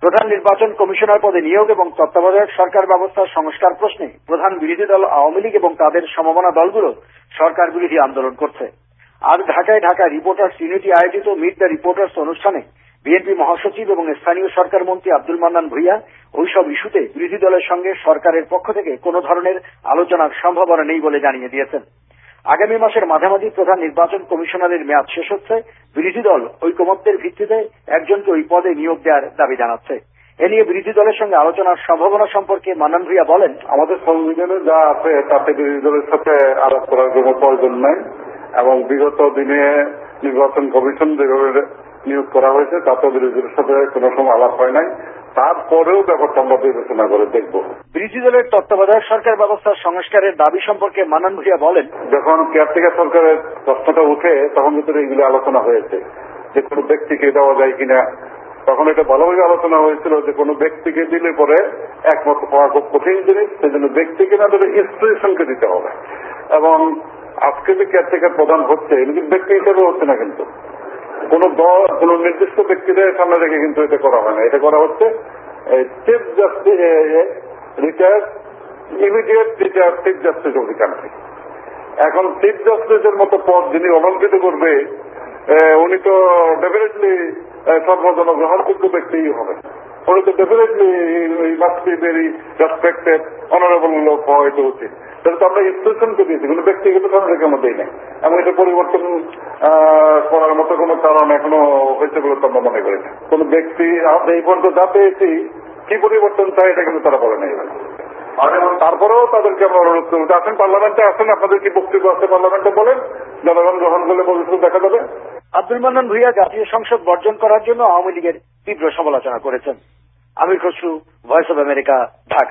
প্রধান নির্বাচন কমিশনার পদে নিয়োগ এবং তত্ত্বাবধায়ক সরকার ব্যবস্থার সংস্কার প্রশ্নে প্রধান বিরোধী দল আওয়ামী লীগ এবং তাদের সমমনা দলগুলো সরকার বিরোধী আন্দোলন করছে। আজ ঢাকা রিপোর্টার্স ইউনিটি আয়োজিত মিট দ্য রিপোর্টার্স অনুষ্ঠানে বিএনপি মহাসচিব এবং স্থানীয় সরকার মন্ত্রী আব্দুল মান্নান ভূঁইয়া ওইসব ইস্যুতে বিরোধী দলের সঙ্গে সরকারের পক্ষ থেকে কোন ধরনের আলোচনার সম্ভাবনা নেই বলে জানিয়ে দিয়েছেন। আগামী মাসের মাঝামাঝি প্রধান নির্বাচন কমিশনারের মেয়াদ শেষ হচ্ছে। বিরোধী দল ঐকমত্যের ভিত্তিতে একজনকে ওই পদে নিয়োগ দেওয়ার দাবি জানাচ্ছে। এ নিয়ে বিরোধী দলের সঙ্গে আলোচনার সম্ভাবনা সম্পর্কে মান্নান ভূঁইয়া বলেন, আমাদের সংবিধানে যা আছে তাতে বিরোধী দলের সাথে আলাপ করার কোন প্রয়োজন নাই এবং বিগত দিনে নির্বাচন কমিশন যেভাবে নিয়োগ করা হয়েছে তাতে বিরোধী দলের সাথে কোন সময় আলাপ হয় নাই। তারপরেও ব্যাপারটা আমরা বিবেচনা করে দেখব। বিরোধী দলের তত্ত্বাবধায়ক সরকার ব্যবস্থার সংস্কারের দাবি সম্পর্কে মান্নান ভূঁইয়া বলেন, যখন কেয়ারটেকার সরকারের প্রশ্নটা উঠে তখন ভিতরে এগুলো আলোচনা হয়েছে যে কোন ব্যক্তিকে দেওয়া যায় কিনা। তখন এটা ভালোভাবে আলোচনা হয়েছিল যে কোন ব্যক্তিকে দিলে পরে একমত হওয়া খুব কঠিন জিনিস, সেজন্য ব্যক্তিকে না দিলে ইনস্টিটিউশনকে দিতে হবে। এবং আজকে যে কেয়ারটেকার প্রধান হচ্ছে এগুলি ব্যক্তি হিসেবে হচ্ছে না, কিন্তু কোন দল কোন নির্দিষ্ট ব্যক্তিদের সামনে রেখে কিন্তু এটা করা হয় না। এটা করা হচ্ছে chief justice retired immediate retired chief justice of the country. এখন চিফ জাস্টিসের মতো পদ যিনি অলঙ্কৃত করবে উনি তো ডেফিনেটলি সর্বজনগ্রহণযোগ্য ব্যক্তিই হবে। উনি তো definitely must be very respected honourable লোক হওয়া এটা উচিত। তাহলে তো আমরা ইনস্টিটিউশনকে দিয়েছি, কোনো ব্যক্তিগত কারণে আমরা দিই নাই এবং এটা পরিবর্তন করার মতো কোনো কারণ এখনো হয়েছে বলে তো আমরা মনে করি না। কোন ব্যক্তি আমরা এই পর্যন্ত যা পেয়েছি কি পরিবর্তন চাই এটা কিন্তু তারা বলে নাই। তারপরেও তাদেরকে আমরা অনুরোধ করবো, আসেন পার্লামেন্টে আসেন, আপনাদের কি বক্তব্য আছে পার্লামেন্টে বলেন, জনগণ গ্রহণ করলে ভবিষ্যৎ দেখা যাবে। আব্দুল মান্নান ভূঁইয়া জাতীয় সংসদ বর্জন করার জন্য আওয়ামী লীগের তীব্র সমালোচনা করেছেন। Amir Khasru, Voice of America, Dhaka.